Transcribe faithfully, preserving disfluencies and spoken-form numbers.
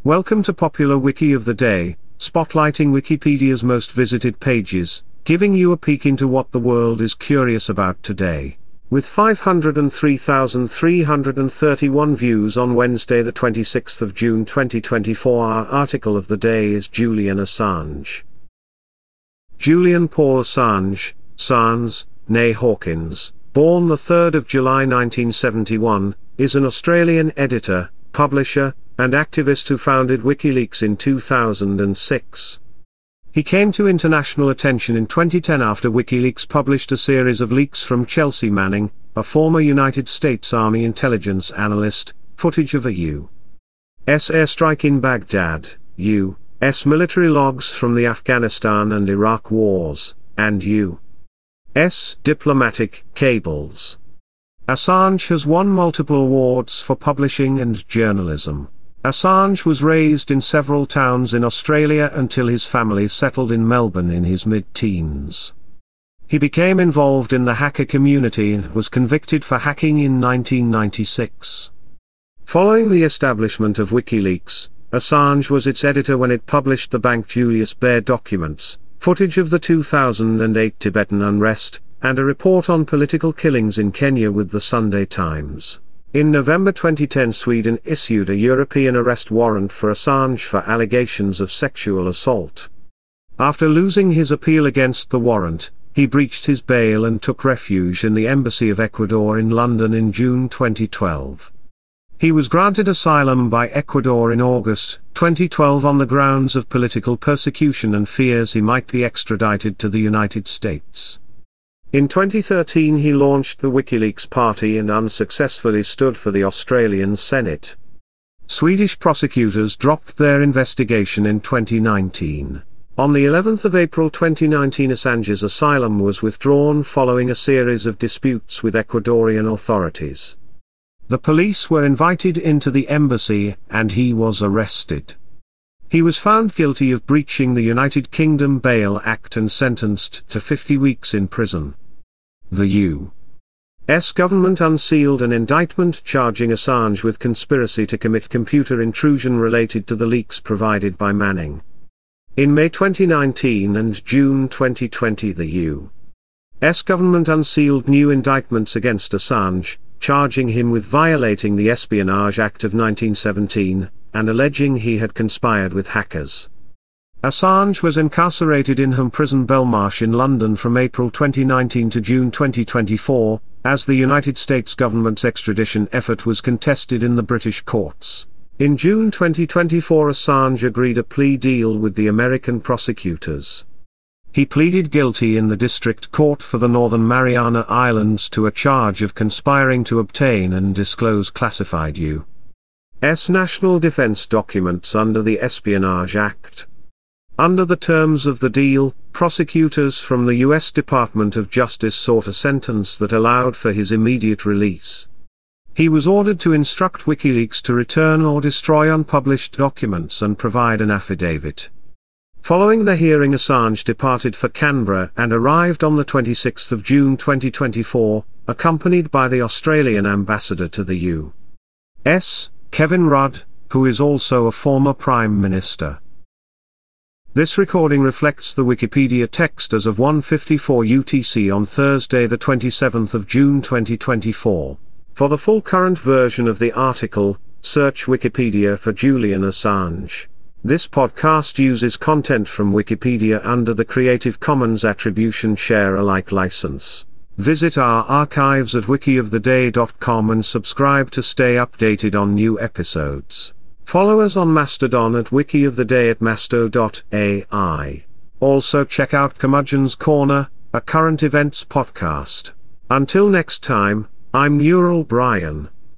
Welcome to Popular Wiki of the Day, spotlighting Wikipedia's most visited pages, giving you a peek into what the world is curious about today. With five hundred three thousand three hundred thirty-one views on Wednesday the twenty-sixth of June twenty twenty-four, our article of the day is Julian Assange. Julian Paul Assange, Sans, née Hawkins, born the third of July nineteen seventy-one, is an Australian editor, publisher, and activist who founded WikiLeaks in two thousand six. He came to international attention in twenty ten after WikiLeaks published a series of leaks from Chelsea Manning, a former United States Army intelligence analyst, footage of a U S airstrike in Baghdad, U S military logs from the Afghanistan and Iraq wars, and U S diplomatic cables. Assange has won multiple awards for publishing and journalism. Assange was raised in several towns in Australia until his family settled in Melbourne in his mid-teens. He became involved in the hacker community and was convicted for hacking in nineteen ninety-six. Following the establishment of WikiLeaks, Assange was its editor when it published the Bank Julius Baer documents, footage of the two thousand eight Tibetan unrest, and a report on political killings in Kenya with the Sunday Times. In November twenty ten, Sweden issued a European arrest warrant for Assange for allegations of sexual assault. After losing his appeal against the warrant, he breached his bail and took refuge in the Embassy of Ecuador in London in June twenty twelve. He was granted asylum by Ecuador in August twenty twelve on the grounds of political persecution and fears he might be extradited to the United States. In twenty thirteen he launched the WikiLeaks Party and unsuccessfully stood for the Australian Senate. Swedish prosecutors dropped their investigation in twenty nineteen. On the eleventh of April twenty nineteen, Assange's asylum was withdrawn following a series of disputes with Ecuadorian authorities. The police were invited into the embassy, and he was arrested. He was found guilty of breaching the United Kingdom Bail Act and sentenced to fifty weeks in prison. The U S government unsealed an indictment charging Assange with conspiracy to commit computer intrusion related to the leaks provided by Manning. In May twenty nineteen and June twenty twenty, the U S government unsealed new indictments against Assange, charging him with violating the Espionage Act of nineteen seventeen, and alleging he had conspired with hackers. Assange was incarcerated in Home Prison Belmarsh in London from April twenty nineteen to June twenty twenty-four, as the United States government's extradition effort was contested in the British courts. In June twenty twenty-four, Assange agreed a plea deal with the American prosecutors. He pleaded guilty in the District Court for the Northern Mariana Islands to a charge of conspiring to obtain and disclose classified U S national defense documents under the Espionage Act. Under the terms of the deal, prosecutors from the U S Department of Justice sought a sentence that allowed for his immediate release. He was ordered to instruct WikiLeaks to return or destroy unpublished documents and provide an affidavit. Following the hearing, Assange departed for Canberra and arrived on the twenty-sixth of June twenty twenty-four, accompanied by the Australian ambassador to the U S, Kevin Rudd, who is also a former Prime Minister. This recording reflects the Wikipedia text as of one fifty-four U T C on Thursday the twenty-seventh of June twenty twenty-four. For the full current version of the article, search Wikipedia for Julian Assange. This podcast uses content from Wikipedia under the Creative Commons Attribution Share Alike license. Visit our archives at wiki of the day dot com and subscribe to stay updated on new episodes. Follow us on Mastodon at wikioftheday at masto dot A I. Also check out Curmudgeon's Corner, a current events podcast. Until next time, I'm Neural Brian.